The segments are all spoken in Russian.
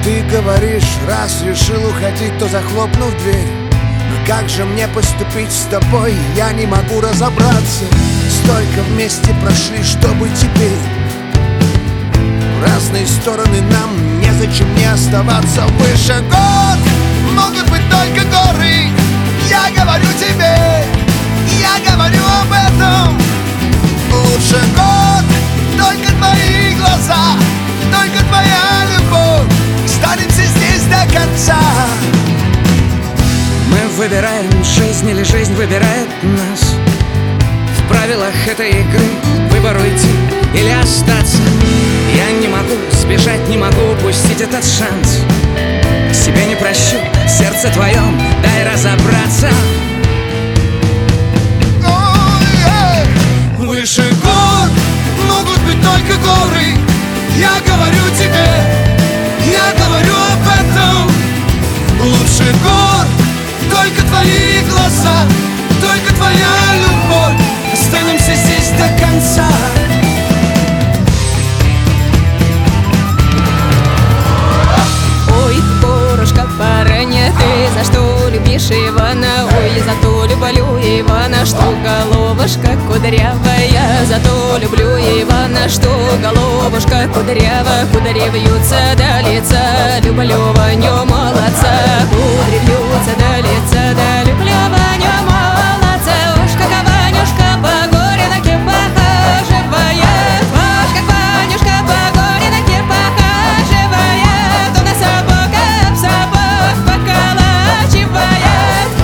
Ты говоришь, раз решил уходить, то захлопнув дверь. Но как же мне поступить с тобой, я не могу разобраться. Столько вместе прошли, чтобы теперь в разные стороны нам незачем мне оставаться. Выше гор могут быть только горы. Я говорю тебе, я говорю об этом. Лучше год, только твои глаза, только твоя любовь. Останемся здесь до конца. Мы выбираем жизнь или жизнь выбирает нас. В правилах этой игры выбор уйти или остаться. Я не могу сбежать, не могу упустить этот шанс. Себе не прощу, сердце твоем дай разобраться. Выше гор могут быть только горы. Я говорю тебе, я говорю об этом. Лучше гор, только твои глаза, только твоя любовь. Останемся здесь до конца. Ой, Борушка, парня, ты за что любишь Ивана? Ой, за то люблю Ивана, что головушка кудрявая. За то люблю Ивана, что головушка кудрява. Кудри вьются до лица, люблю Ваню молодца. Кудри вьются до лица, да люблю Ваню молодца. Уж как Ванюшка по горенке похаживает. Уж как Ванюшка по горенке похаживает. Он на сапог об сапог поколачивает.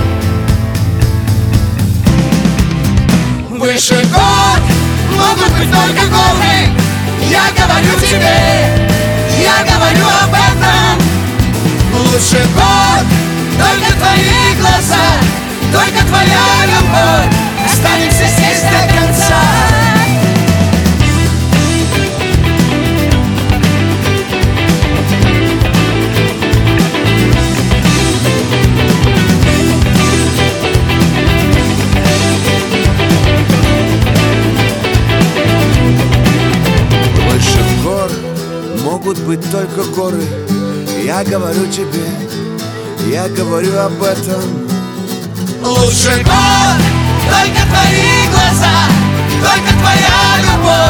Выше гор могут быть только горы. Я говорю тебе, я говорю об этом. Лучше год, только твои глаза, только твоя любовь. Останемся здесь до конца. Могут быть только горы. Я говорю тебе, я говорю об этом. Лучше гор, только твои глаза, только твоя любовь.